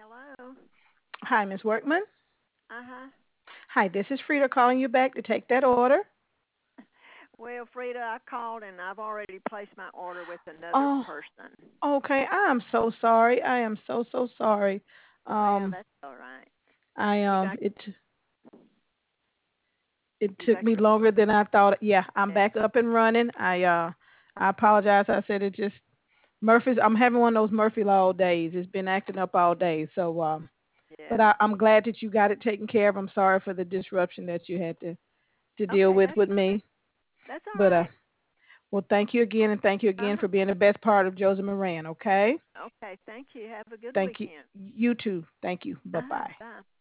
Hello. Hi, Ms. Workman. Uh-huh. Hi, this is Frida calling you back to take that order. Well, Frida, I called and I've already placed my order with another Oh, person. okay. I am so sorry. I am so sorry. Well, Um, that's all right. I You got it you took got me your longer than I thought. Yeah, I'm yeah. back up and running. I apologize. I said it just Murphy's. I'm having one of those Murphy Law days. It's been acting up all day. But Yeah. I'm glad that you got it taken care of. I'm sorry for the disruption that you had to deal Okay, that's with fine. me. That's all But right. well, thank you again, and thank you again Uh-huh. for being the best part of Joseph Moran. Okay. Okay, thank you. Have a good Thank you. weekend. You too. Thank you. Bye Uh-huh. bye. Bye.